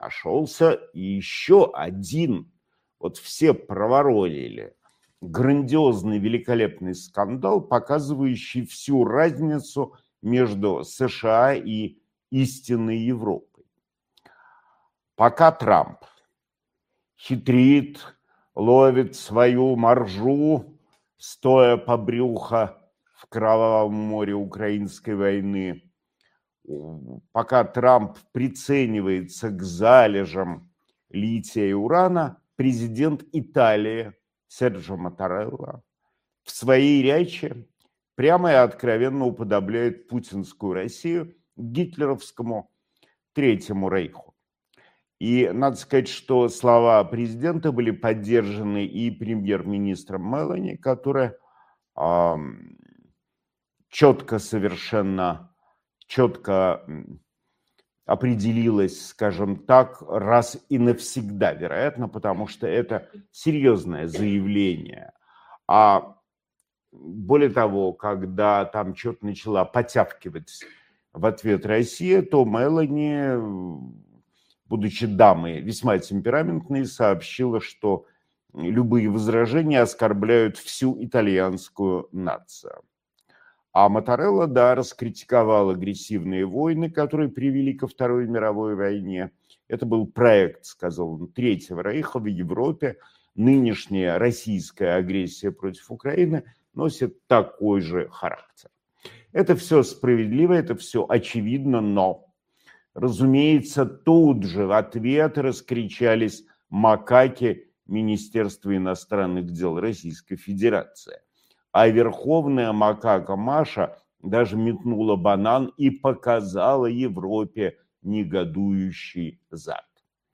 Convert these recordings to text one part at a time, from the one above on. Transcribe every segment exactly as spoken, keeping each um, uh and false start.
нашелся еще один, вот все проворонили, грандиозный, великолепный скандал, показывающий всю разницу между США и истинной Европой. Пока Трамп хитрит, ловит свою маржу, стоя по брюхо в кровавом море украинской войны, пока Трамп приценивается к залежам лития и урана, президент Италии Серджо Маттарелла в своей речи прямо и откровенно уподобляет путинскую Россию гитлеровскому Третьему Рейху. И надо сказать, что слова президента были поддержаны и премьер-министром Мелани, которая э, четко совершенно четко определилась, скажем так, раз и навсегда, вероятно, потому что это серьезное заявление. А более того, когда там что-то начала потявкивать в ответ Россия, то Мелани, будучи дамой весьма темпераментной, сообщила, что любые возражения оскорбляют всю итальянскую нацию. А Маттарелла, да, раскритиковал агрессивные войны, которые привели ко Второй мировой войне. Это был проект, сказал он, Третьего Рейха в Европе. Нынешняя российская агрессия против Украины носит такой же характер. Это все справедливо, это все очевидно, но, разумеется, тут же в ответ раскричались макаки Министерства иностранных дел Российской Федерации. А верховная макака Маша даже метнула банан и показала Европе негодующий зад.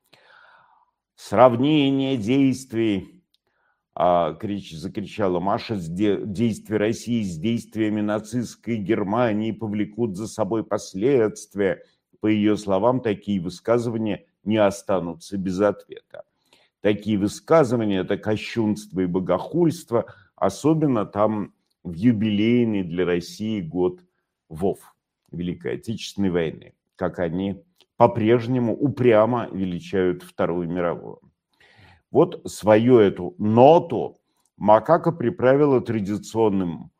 Сравнение действий, закричала Маша, действия России с действиями нацистской Германии повлекут за собой последствия. По ее словам, такие высказывания не останутся без ответа. Такие высказывания – это кощунство и богохульство, особенно там в юбилейный для России год ВОВ, Великой Отечественной войны, как они по-прежнему упрямо величают Вторую мировую. Вот свою эту ноту макака приправила традиционным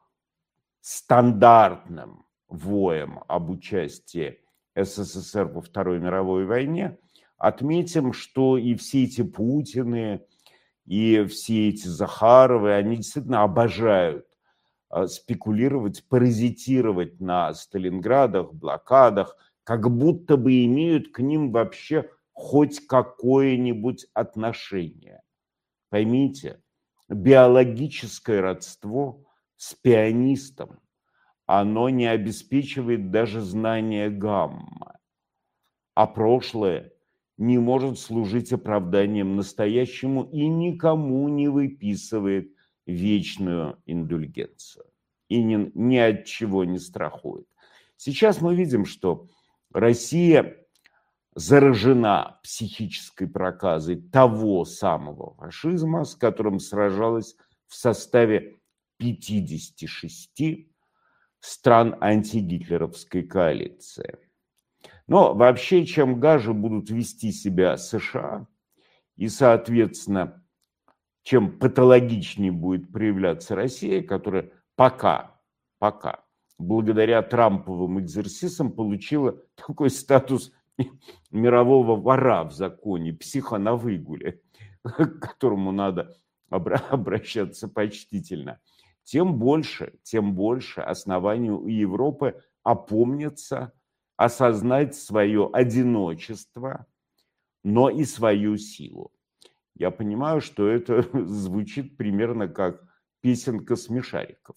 стандартным воем об участии СССР во Второй мировой войне. Отметим, что и все эти Путины, и все эти Захаровы, они действительно обожают спекулировать, паразитировать на Сталинградах, блокадах, как будто бы имеют к ним вообще хоть какое-нибудь отношение. Поймите, биологическое родство с пианистом, оно не обеспечивает даже знание гамма, а прошлое не может служить оправданием настоящему и никому не выписывает вечную индульгенцию и ни, ни от чего не страхует. Сейчас мы видим, что Россия заражена психической проказой того самого фашизма, с которым сражалась в составе пятидесяти шести стран антигитлеровской коалиции. Но вообще, чем гаже будут вести себя США, и, соответственно, чем патологичнее будет проявляться Россия, которая пока, пока, благодаря трамповым экзерсисам получила такой статус мирового вора в законе, психа на выгуле, к которому надо обращаться почтительно, тем больше, тем больше оснований у Европы опомниться, осознать свое одиночество, но и свою силу. Я понимаю, что это звучит примерно как песенка смешариков,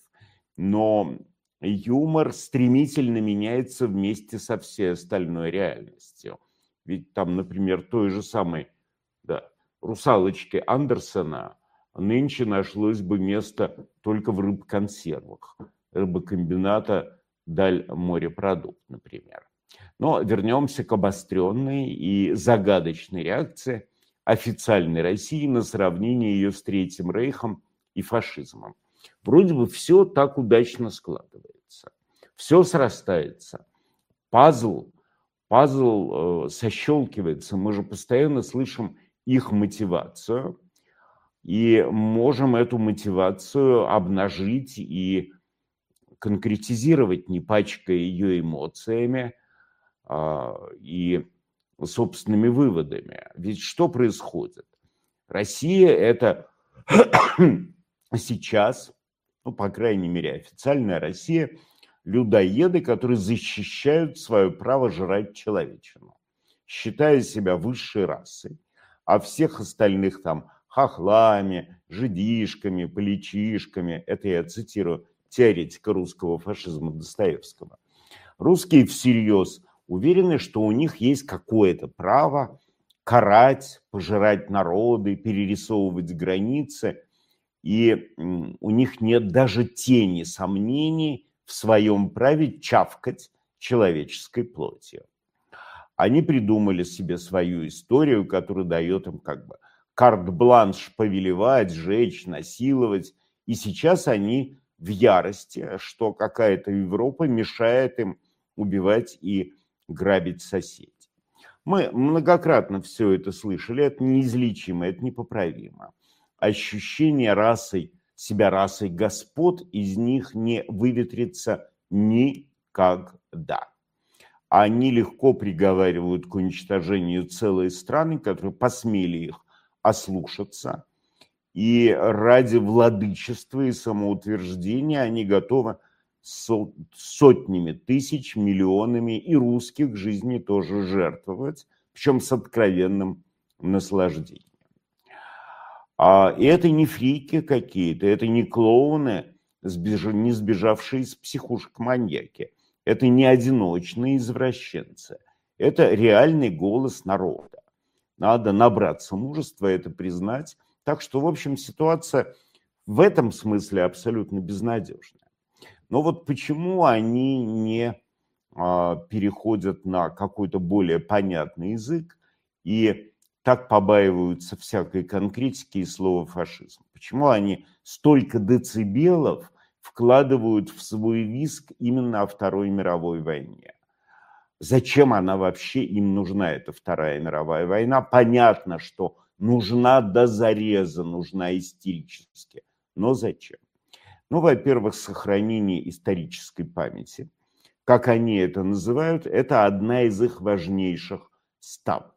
но юмор стремительно меняется вместе со всей остальной реальностью. Ведь там, например, той же самой да, русалочке Андерсона нынче нашлось бы место только в рыбконсервах, рыбокомбината Даль морепродукт, например. Но вернемся к обостренной и загадочной реакции официальной России на сравнение ее с Третьим Рейхом и фашизмом. Вроде бы все так удачно складывается, все срастается. Пазл пазл сощелкивается. Мы же постоянно слышим их мотивацию и можем эту мотивацию обнажить и конкретизировать, не пачкая ее эмоциями и собственными выводами. Ведь что происходит? Россия – это сейчас, ну, по крайней мере, официальная Россия, людоеды, которые защищают свое право жрать человечину, считая себя высшей расой, а всех остальных там хохлами, жидишками, поличишками, это я цитирую теоретика русского фашизма Достоевского. Русские всерьез уверены, что у них есть какое-то право карать, пожирать народы, перерисовывать границы, и у них нет даже тени сомнений в своем праве чавкать человеческой плотью. Они придумали себе свою историю, которая дает им как бы карт-бланш повелевать, жечь, насиловать, и сейчас они в ярости, что какая-то Европа мешает им убивать и грабить соседей. Мы многократно все это слышали, это неизлечимо, это непоправимо. Ощущение расой, себя расой господ из них не выветрится никогда. Они легко приговаривают к уничтожению целые страны, которые посмели их ослушаться. И ради владычества и самоутверждения они готовы сотнями тысяч, миллионами и русских жизней тоже жертвовать, причем с откровенным наслаждением. И это не фрики какие-то, это не клоуны, не сбежавшие из психушек маньяки, это не одиночные извращенцы, это реальный голос народа. Надо набраться мужества это признать. Так что, в общем, ситуация в этом смысле абсолютно безнадежная. Но вот почему они не а, переходят на какой-то более понятный язык и так побаиваются всякой конкретики и слова фашизм? Почему они столько децибелов вкладывают в свой визг именно о Второй мировой войне? Зачем она вообще им нужна, эта Вторая мировая война? Понятно, что нужна до зареза, нужна истерически. Но зачем? Ну, во-первых, сохранение исторической памяти. Как они это называют, это одна из их важнейших ставок.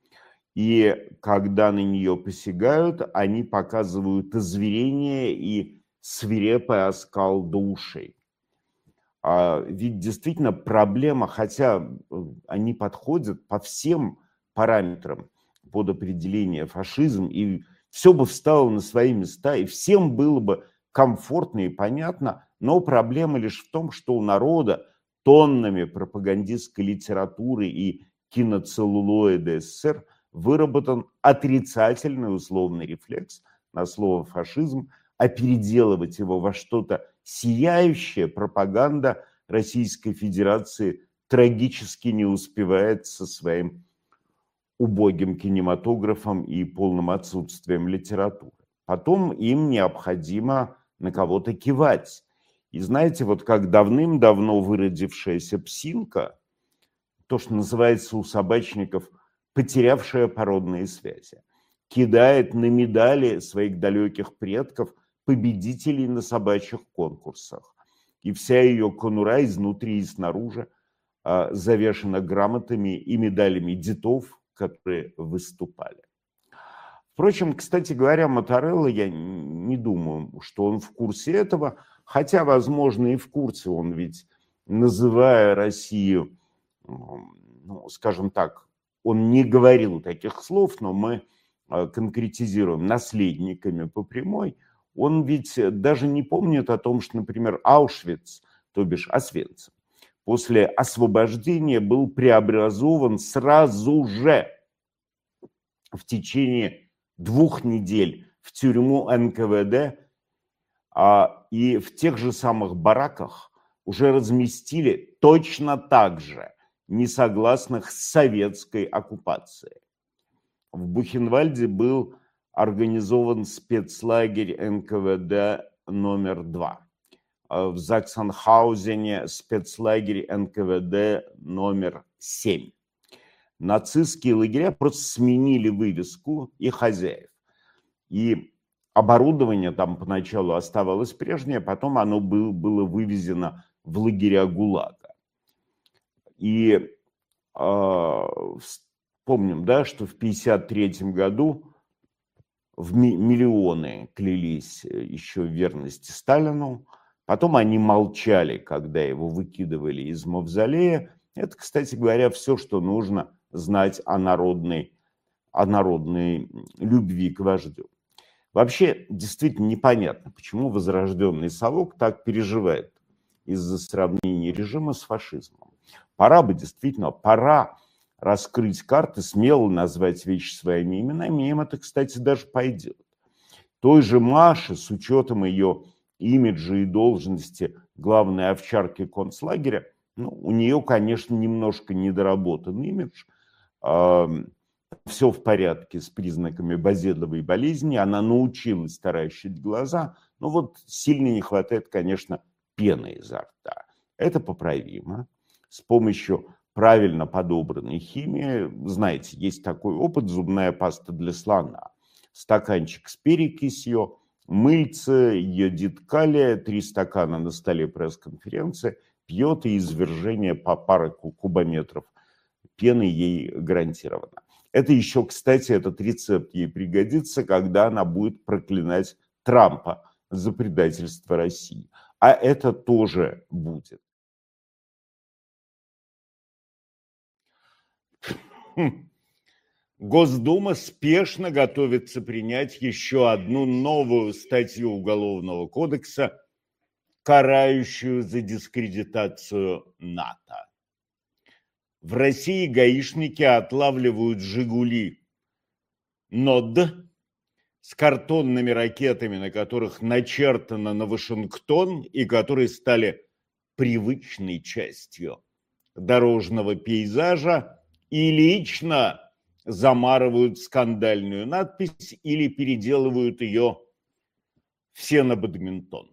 И когда на нее посягают, они показывают озверение и свирепый оскал до ушей. А ведь действительно проблема, хотя они подходят по всем параметрам под определение фашизм, и все бы встало на свои места, и всем было бы комфортно и понятно, но проблема лишь в том, что у народа тоннами пропагандистской литературы и киноцеллулоида СССР выработан отрицательный условный рефлекс на слово фашизм, а переделывать его во что-то сияющее пропаганда Российской Федерации трагически не успевает со своим убогим кинематографом и полным отсутствием литературы. Потом им необходимо на кого-то кивать. И знаете, вот как давным-давно выродившаяся псинка, то, что называется у собачников потерявшая породные связи, кидает на медали своих далеких предков победителей на собачьих конкурсах. И вся ее конура изнутри и снаружи а, завешена грамотами и медалями дедов, которые выступали. Впрочем, кстати говоря, Моторелло, я не думаю, что он в курсе этого, хотя, возможно, и в курсе. Он ведь, называя Россию, ну, скажем так, он не говорил таких слов, но мы конкретизируем наследниками по прямой. Он ведь даже не помнит о том, что, например, Аушвиц, то бишь Освенцим, после освобождения был преобразован сразу же в течение двух недель в тюрьму эн ка вэ дэ, а, и в тех же самых бараках уже разместили точно так же несогласных с советской оккупацией. В Бухенвальде был организован спецлагерь эн ка вэ дэ номер два. В Заксенхаузене спецлагерь эн ка вэ дэ номер семь. нацистские лагеря просто сменили вывеску и хозяев. И оборудование там поначалу оставалось прежнее, потом оно было, было вывезено в лагеря ГУЛАГа. И э, помним, да, что в тысяча девятьсот пятьдесят третьем году в ми- миллионы клялись еще в верности Сталину. Потом они молчали, когда его выкидывали из мавзолея. Это, кстати говоря, все, что нужно знать о народной, о народной любви к вождю. Вообще, действительно непонятно, почему возрожденный совок так переживает из-за сравнения режима с фашизмом. Пора бы, действительно, пора раскрыть карты, смело назвать вещи своими именами, им это, кстати, даже пойдет. Той же Маше, с учетом ее имиджа и должности главной овчарки концлагеря, ну, у нее, конечно, немножко недоработан имидж, все в порядке с признаками базедовой болезни, она научилась таращить глаза, но вот сильно не хватает, конечно, пены изо рта. Это поправимо с помощью правильно подобранной химии. Знаете, есть такой опыт: зубная паста для слона. Стаканчик с перекисью, мыльце, йодид калия, три стакана на столе пресс-конференции, пьет, и извержение по пары кубометров пены ей гарантировано. Это еще, кстати, этот рецепт ей пригодится, когда она будет проклинать Трампа за предательство России. А это тоже будет. Госдума спешно готовится принять еще одну новую статью Уголовного кодекса, карающую за дискредитацию НАТО. В России гаишники отлавливают «Жигули» НОД с картонными ракетами, на которых начертано на Вашингтон и которые стали привычной частью дорожного пейзажа, и лично замарывают скандальную надпись или переделывают ее все на бадминтон.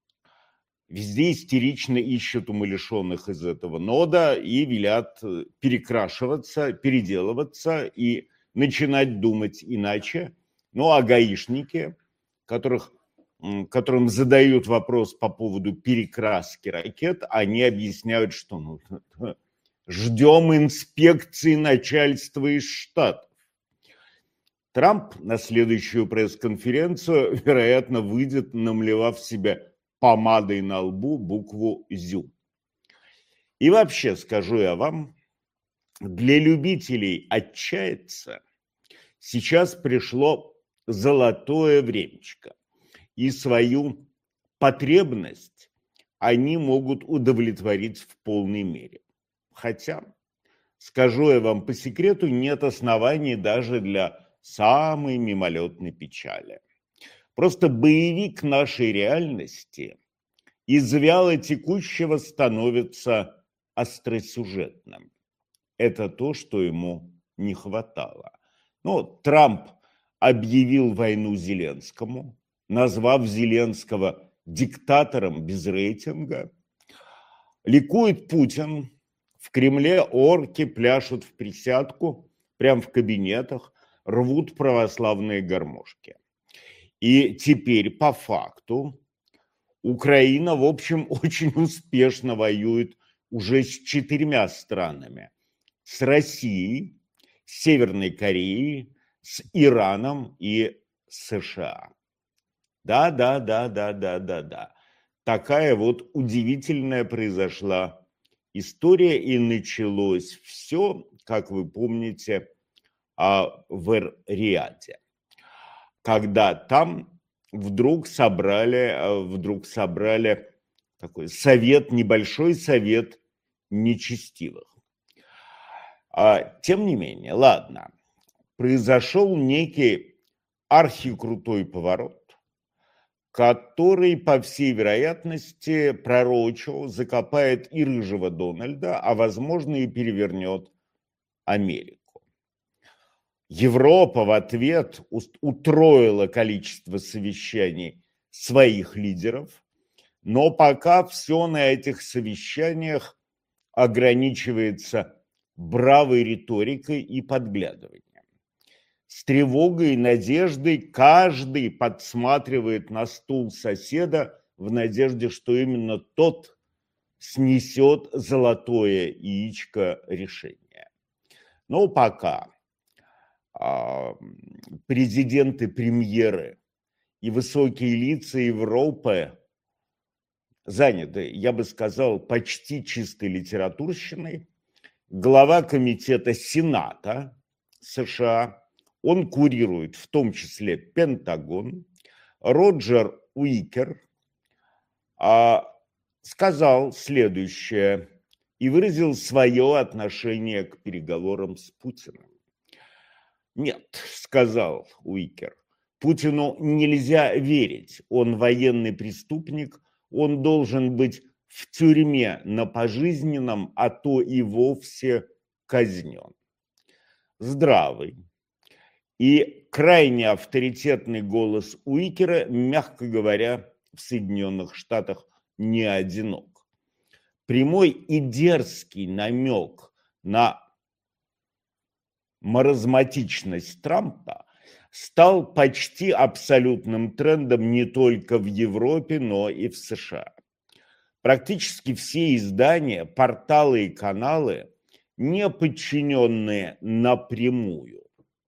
Везде истерично ищут умалишенных из этого нода и велят перекрашиваться, переделываться и начинать думать иначе. Ну а гаишники, которых, которым задают вопрос по поводу перекраски ракет, они объясняют, что ну, ждем инспекции начальства из Штатов. Трамп на следующую пресс-конференцию, вероятно, выйдет, намлевав себя помадой на лбу букву «Зю». И вообще, скажу я вам, для любителей отчаяться сейчас пришло золотое времечко. И свою потребность они могут удовлетворить в полной мере. Хотя, скажу я вам по секрету, нет оснований даже для самой мимолетной печали. Просто боевик нашей реальности из вяло текущего становится остросюжетным. Это то, что ему не хватало. Ну, Трамп объявил войну Зеленскому, назвав Зеленского диктатором без рейтинга. Ликует Путин. В Кремле орки пляшут в присядку, прямо в кабинетах, рвут православные гармошки. И теперь по факту Украина, в общем, очень успешно воюет уже с четырьмя странами. С Россией, с Северной Кореей, с Ираном и США. Да, да, да, да, да, да, да. Такая вот удивительная произошла история, и началось все, как вы помните, в Эр-Рияде, когда там вдруг собрали, вдруг собрали такой совет, небольшой совет нечестивых. Тем не менее, ладно, произошел некий архикрутой поворот, который, по всей вероятности, пророчил, закопает и рыжего Дональда, а, возможно, и перевернет Америку. Европа в ответ утроила количество совещаний своих лидеров, но пока все на этих совещаниях ограничивается бравой риторикой и подглядыванием. С тревогой и надеждой каждый подсматривает на стул соседа в надежде, что именно тот снесет золотое яичко решения. Но пока а, президенты, премьеры и высокие лица Европы заняты, я бы сказал, почти чистой литературщиной, глава комитета Сената США, он курирует в том числе Пентагон, Роджер Уикер, а, сказал следующее и выразил свое отношение к переговорам с Путиным. Нет, сказал Уикер, Путину нельзя верить, он военный преступник, он должен быть в тюрьме на пожизненном, а то и вовсе казнен. Здравый и крайне авторитетный голос Уикера, мягко говоря, в Соединенных Штатах не одинок. Прямой и дерзкий намек на маразматичность Трампа стал почти абсолютным трендом не только в Европе, но и в США. Практически все издания, порталы и каналы, не подчиненные напрямую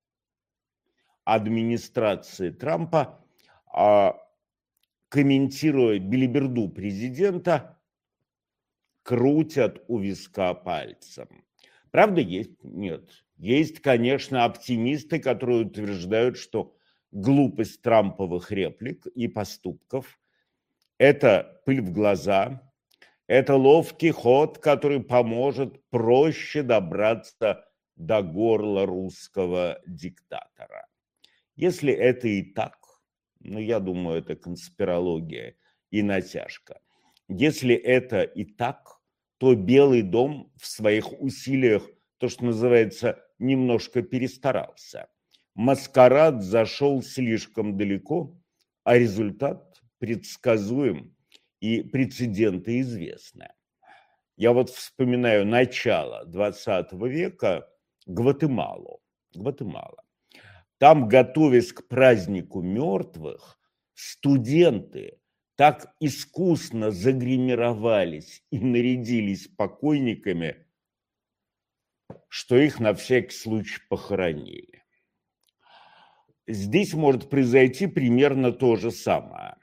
администрации Трампа, а, комментируя белиберду президента, крутят у виска пальцем. Правда есть? Нет. Есть, конечно, оптимисты, которые утверждают, что глупость трамповых реплик и поступков – это пыль в глаза, это ловкий ход, который поможет проще добраться до горла русского диктатора. Если это и так, ну, я думаю, это конспирология и натяжка. Если это и так, то Белый дом в своих усилиях, то, что называется, немножко перестарался. Маскарад зашел слишком далеко, а результат предсказуем и прецеденты известны. Я вот вспоминаю начало двадцатого века, Гватемалу. Гватемала. Там, готовясь к празднику мертвых, студенты так искусно загримировались и нарядились покойниками, что их на всякий случай похоронили. Здесь может произойти примерно то же самое.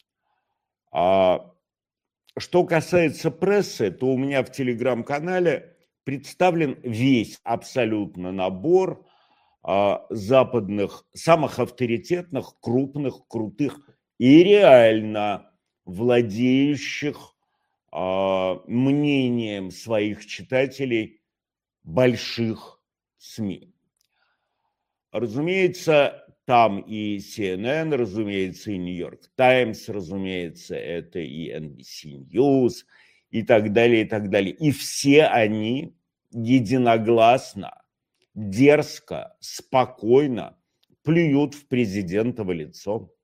А что касается прессы, то у меня в телеграм-канале представлен весь абсолютно набор а, западных, самых авторитетных, крупных, крутых и реально владеющих а, мнением своих читателей больших СМИ. Разумеется, там и си эн эн, разумеется, и Нью-Йорк Таймс, разумеется, это и эн би си News и так далее, и так далее. И все они единогласно, дерзко, спокойно плюют в президентово лицо,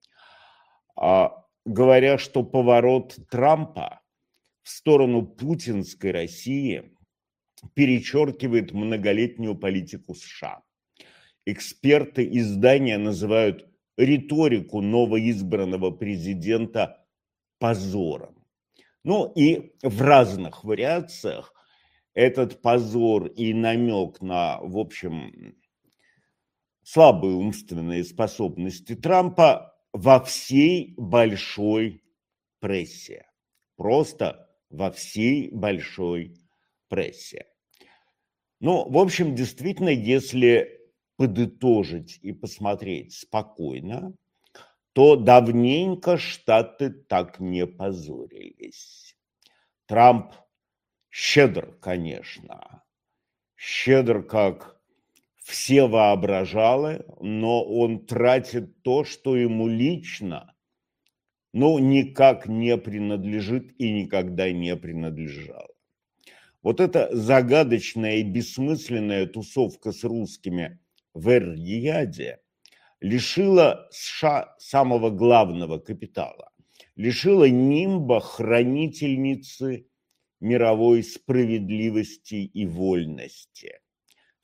говоря, что поворот Трампа в сторону путинской России перечеркивает многолетнюю политику США. Эксперты издания называют риторику новоизбранного президента позором. Ну и в разных вариациях этот позор и намек на, в общем, слабые умственные способности Трампа во всей большой прессе. Просто во всей большой прессе. Ну, в общем, действительно, если подытожить и посмотреть спокойно, то давненько Штаты так не позорились. Трамп щедр, конечно, щедр, как все воображалы, но он тратит то, что ему лично, ну, никак не принадлежит и никогда не принадлежало. Вот эта загадочная и бессмысленная тусовка с русскими в Эр-Рияде лишила США самого главного капитала, лишила нимба хранительницы мировой справедливости и вольности.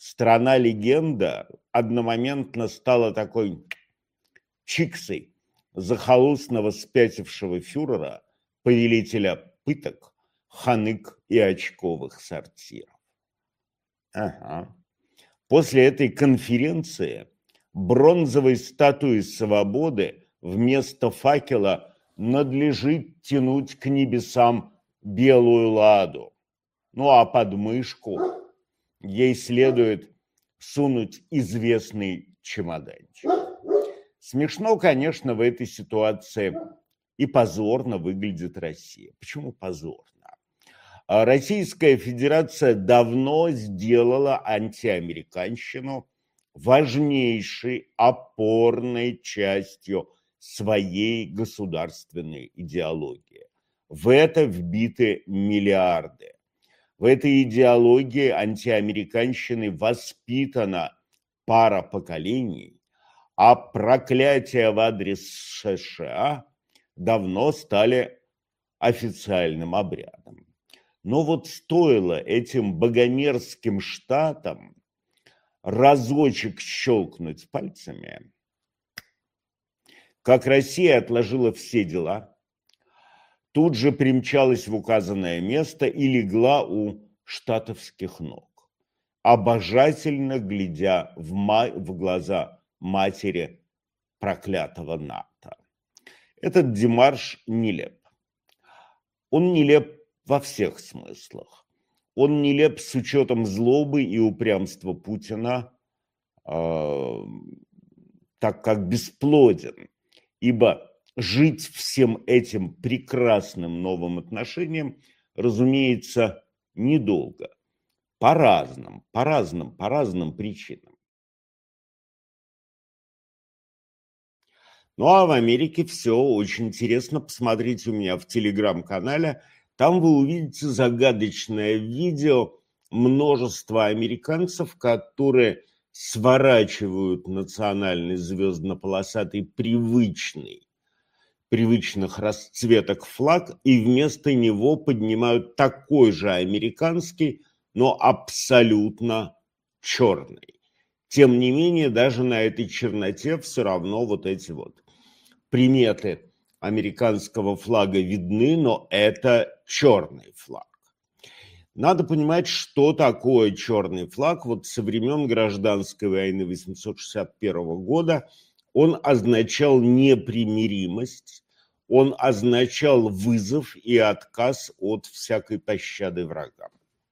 страна-легенда одномоментно стала такой чиксой захолустного спятившего фюрера, повелителя пыток, ханык и очковых сортиров. Ага. После этой конференции бронзовой статуи свободы вместо факела надлежит тянуть к небесам белую ладу. Ну а под мышку ей следует сунуть известный чемоданчик. Смешно, конечно, в этой ситуации и позорно выглядит Россия. Почему позорно? Российская Федерация давно сделала антиамериканщину важнейшей опорной частью своей государственной идеологии. В это вбиты миллиарды. В этой идеологии антиамериканщины воспитана пара поколений, а проклятия в адрес США давно стали официальным обрядом. Но вот стоило этим богомерзким штатам разочек щелкнуть пальцами, как Россия отложила все дела, тут же примчалась в указанное место и легла у штатовских ног, обожательно глядя в, ма- в глаза матери проклятого НАТО. Этот демарш нелеп. Он нелеп во всех смыслах. Он нелеп с учетом злобы и упрямства Путина, э, так как бесплоден, ибо жить всем этим прекрасным новым отношениям, разумеется, недолго, по разным, по разным, по разным причинам. Ну а в Америке все очень интересно. Посмотрите у меня в телеграм-канале. Там вы увидите загадочное видео множества американцев, которые сворачивают национальный звездно-полосатый привычный, привычных расцветок флаг и вместо него поднимают такой же американский, но абсолютно черный. Тем не менее, даже на этой черноте все равно вот эти вот приметы американского флага видны, но это черный флаг. Надо понимать, что такое черный флаг. Вот со времен гражданской войны восемьсот шестьдесят первого года он означал непримиримость, он означал вызов и отказ от всякой пощады врагам.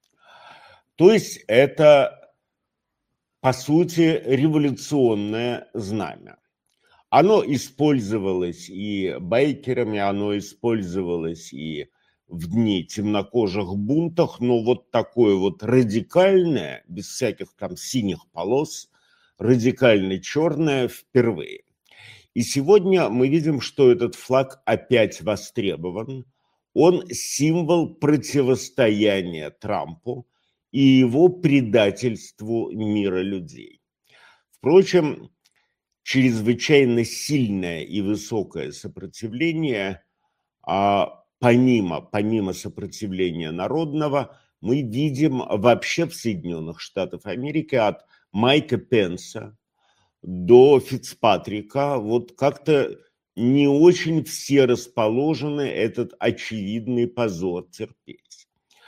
То есть это, по сути, революционное знамя. Оно использовалось и байкерами, оно использовалось и в дни темнокожих бунтах, но вот такое вот радикальное, без всяких там синих полос, радикально черное впервые. И сегодня мы видим, что этот флаг опять востребован. Он символ противостояния Трампу и его предательству мира людей. Впрочем, чрезвычайно сильное и высокое сопротивление, а помимо, помимо сопротивления народного, мы видим вообще в Соединенных Штатах Америки от Майка Пенса до Фицпатрика, вот как-то не очень все расположены этот очевидный позор терпеть.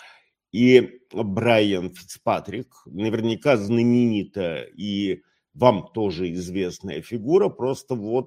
И Брайан Фицпатрик, наверняка знаменитая и вам тоже известная фигура, просто вот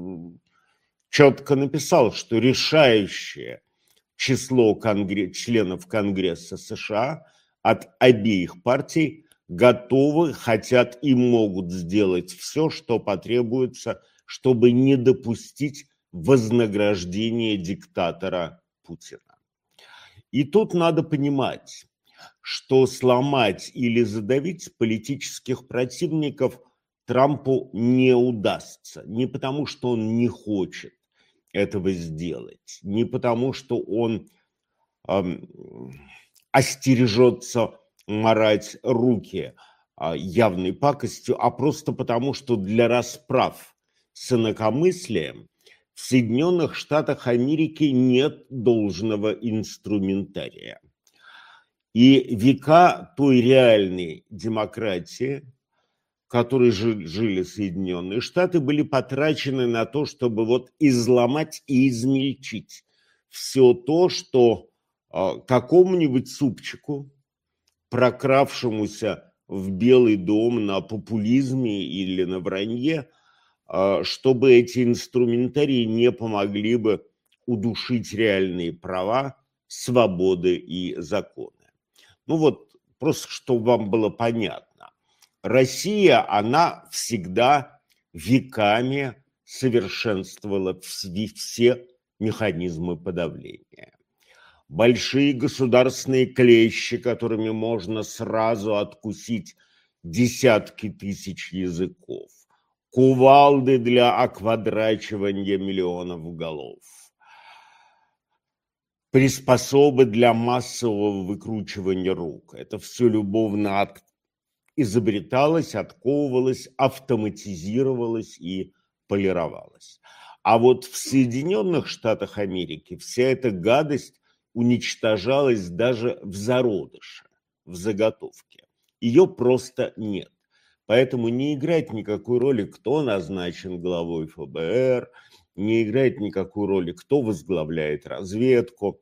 четко написал, что решающее число конгресс, членов Конгресса США от обеих партий готовы, хотят и могут сделать все, что потребуется, чтобы не допустить вознаграждения диктатора Путина. И тут надо понимать, что сломать или задавить политических противников Трампу не удастся. Не потому, что он не хочет этого сделать, не потому, что он эм, остережется марать руки э, явной пакостью, а просто потому, что для расправ с инакомыслием в Соединенных Штатах Америки нет должного инструментария. И века той реальной демократии, в которой жили Соединенные Штаты, были потрачены на то, чтобы вот изломать и измельчить все то, что э, какому-нибудь супчику, прокравшемуся в Белый дом на популизме или на вранье, э, чтобы эти инструментарии не помогли бы удушить реальные права, свободы и законы. Ну вот, просто чтобы вам было понятно. Россия, она всегда веками совершенствовала все механизмы подавления. Большие государственные клещи, которыми можно сразу откусить десятки тысяч языков. Кувалды для оквадрачивания миллионов голов. Приспособы для массового выкручивания рук. Это все любовно от... изобреталось, отковывалось, автоматизировалось и полировалось. А вот в Соединенных Штатах Америки вся эта гадость уничтожалась даже в зародыше, в заготовке. Ее просто нет. Поэтому не играет никакой роли, кто назначен главой эф бэ эр, не играет никакой роли, кто возглавляет разведку.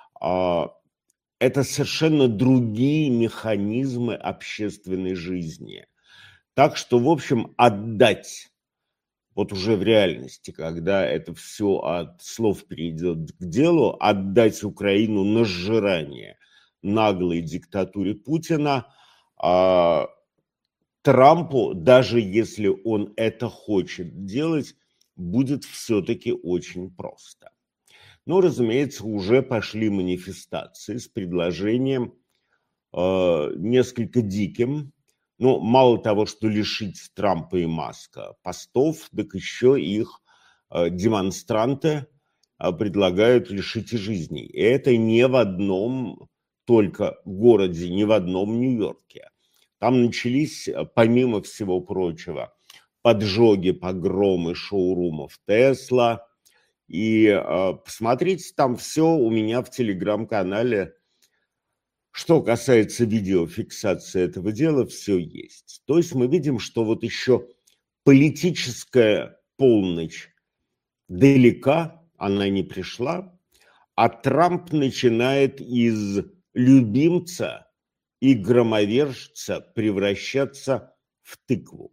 Это совершенно другие механизмы общественной жизни. Так что, в общем, отдать, вот уже в реальности, когда это все от слов перейдет к делу, отдать Украину на сжирание наглой диктатуре Путина, а, Трампу, даже если он это хочет делать, будет все-таки очень просто. Но, разумеется, уже пошли манифестации с предложением э, несколько диким. Ну, мало того, что лишить Трампа и Маска постов, так еще их э, демонстранты э, предлагают лишить и жизней. И это не в одном только городе, не в одном Нью-Йорке. Там начались, помимо всего прочего, поджоги, погромы шоурумов Тесла. И э, посмотрите, там все у меня в телеграм-канале. Что касается видеофиксации этого дела, все есть. То есть мы видим, что вот еще политическая полночь далека, она не пришла, а Трамп начинает из любимца и громовержца превращаться в тыкву.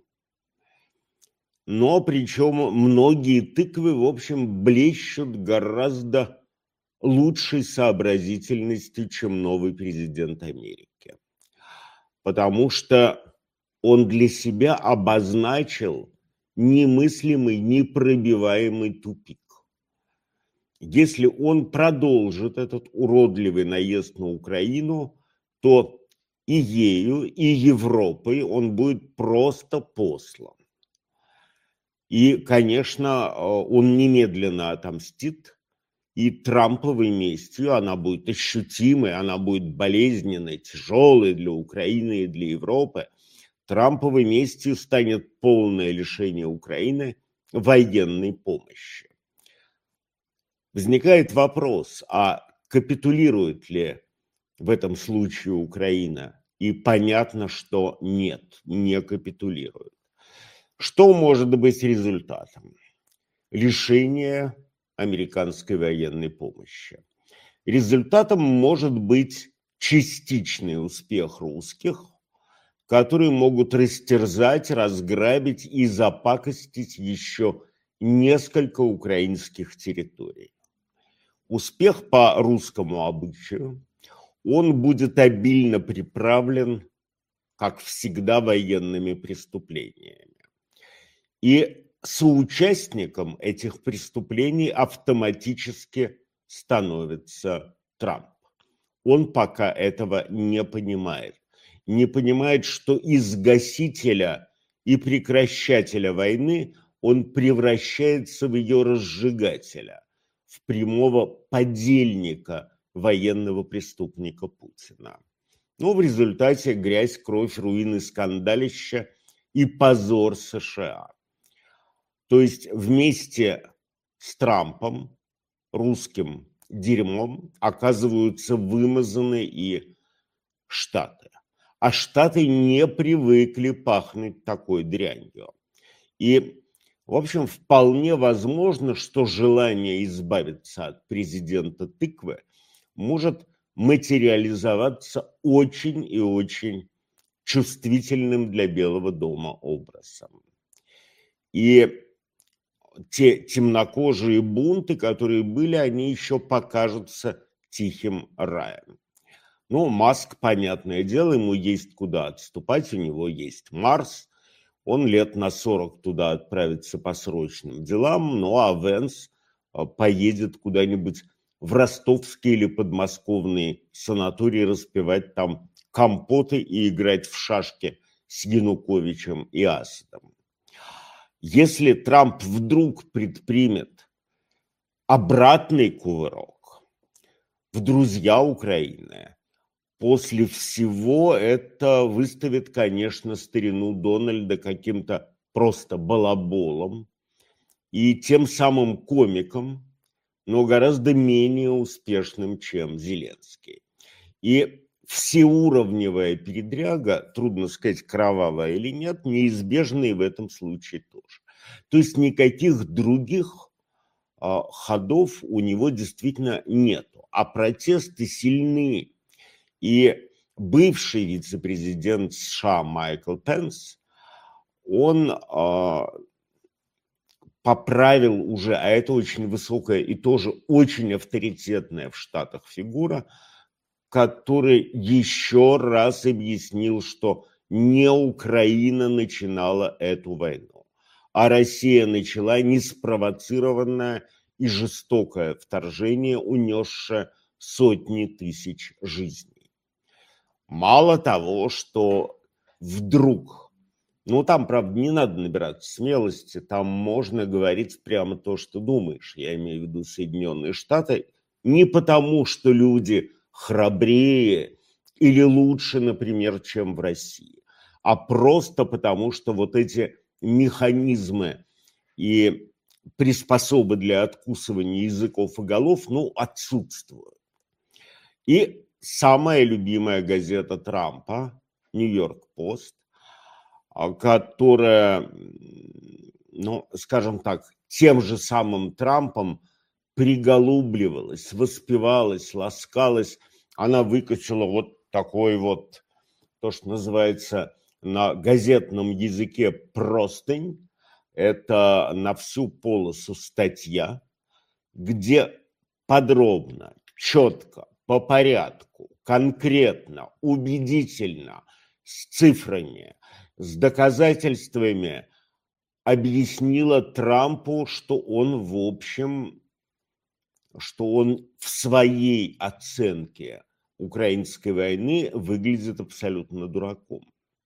Но причем многие тыквы, в общем, блещут гораздо лучшей сообразительностью, чем новый президент Америки. Потому что он для себя обозначил немыслимый, непробиваемый тупик. Если он продолжит этот уродливый наезд на Украину, то и ею, и Европой он будет просто послан. И, конечно, он немедленно отомстит, и Трамповой местью она будет ощутимой, она будет болезненной, тяжелой для Украины и для Европы. Трамповой местью станет полное лишение Украины военной помощи. Возникает вопрос, а капитулирует ли в этом случае Украина? И понятно, что нет, не капитулирует. Что может быть результатом? Лишение американской военной помощи. Результатом может быть частичный успех русских, которые могут растерзать, разграбить и запакостить еще несколько украинских территорий. Успех по русскому обычаю, он будет обильно приправлен, как всегда, военными преступлениями. И соучастником этих преступлений автоматически становится Трамп. Он пока этого не понимает. Не понимает, что из гасителя и прекращателя войны он превращается в ее разжигателя, в прямого подельника военного преступника Путина. Но в результате грязь, кровь, руины, скандалища и позор США. То есть вместе с Трампом, русским дерьмом, оказываются вымазаны и Штаты. А Штаты не привыкли пахнуть такой дрянью. И, в общем, вполне возможно, что желание избавиться от президента тыквы может материализоваться очень и очень чувствительным для Белого дома образом. И те темнокожие бунты, которые были, они еще покажутся тихим раем. Ну, Маск, понятное дело, ему есть куда отступать, у него есть Марс, он лет на сорок туда отправится по срочным делам, ну а Венс поедет куда-нибудь в ростовские или подмосковные санатории распивать там компоты и играть в шашки с Януковичем и Асадом. Если Трамп вдруг предпримет обратный кувырок в друзья Украины, после всего это выставит, конечно, старину Дональда каким-то просто балаболом и тем самым комиком, но гораздо менее успешным, чем Зеленский. И всеуровневая передряга, трудно сказать, кровавая или нет, неизбежна и в этом случае тоже. То есть никаких других э, ходов у него действительно нету, а протесты сильны. И бывший вице-президент США Майкл Пенс, он э, поправил уже, а это очень высокая и тоже очень авторитетная в Штатах фигура, который еще раз объяснил, что не Украина начинала эту войну, а Россия начала неспровоцированное и жестокое вторжение, унесшее сотни тысяч жизней. Мало того, что вдруг, ну там, правда, не надо набираться смелости, там можно говорить прямо то, что думаешь, я имею в виду Соединенные Штаты, не потому, что люди храбрее или лучше, например, чем в России, а просто потому, что вот эти механизмы и приспособы для откусывания языков и голов, ну, отсутствуют. И самая любимая газета Трампа, Нью-Йорк Пост, которая, ну, скажем так, тем же самым Трампом приголубливалась, воспевалась, ласкалась, она выкачала вот такой вот, то, что называется на газетном языке простынь, это на всю полосу статья, где подробно, четко, по порядку, конкретно, убедительно, с цифрами, с доказательствами объяснила Трампу, что он, в общем, что он в своей оценке украинской войны выглядит абсолютно дураком.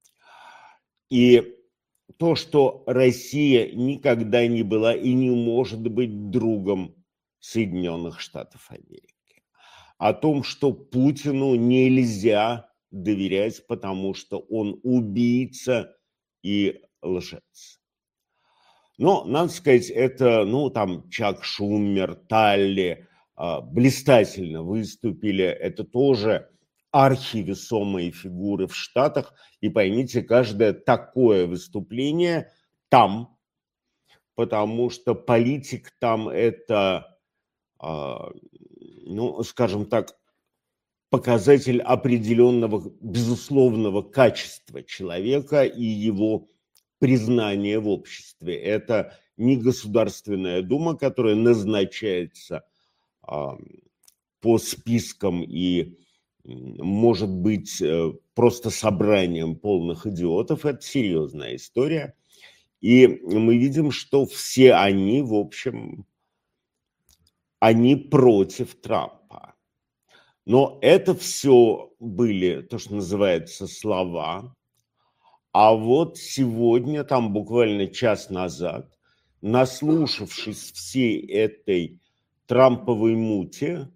И то, что Россия никогда не была и не может быть другом Соединенных Штатов Америки. О том, что Путину нельзя доверять, потому что он убийца и лжец. Но, надо сказать, это, ну, там, Чак Шумер, Талли э, блистательно выступили. Это тоже архивесомые фигуры в Штатах. И поймите, каждое такое выступление там, потому что политик там это, э, ну, скажем так, показатель определенного безусловного качества человека и его признание в обществе. Это не Государственная Дума, которая назначается а, по спискам и может быть просто собранием полных идиотов. Это серьезная история. И мы видим, что все они, в общем, они против Трампа. Но это все были, то, что называется, слова. А вот сегодня, там буквально час назад, наслушавшись всей этой трамповой мути,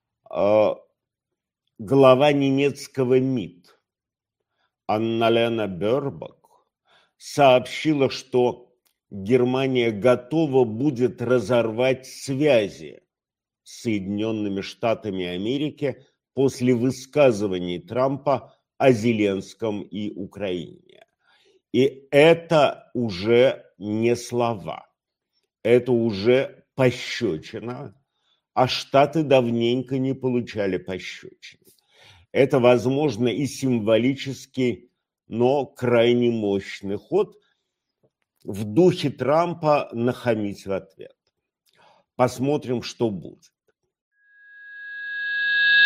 глава немецкого МИД Анна-Лена Бербак сообщила, что Германия готова будет разорвать связи с Соединенными Штатами Америки после высказываний Трампа о Зеленском и Украине. И это уже не слова, это уже пощечина, а Штаты давненько не получали пощечин. Это, возможно, и символический, но крайне мощный ход в духе Трампа нахамить в ответ. Посмотрим, что будет.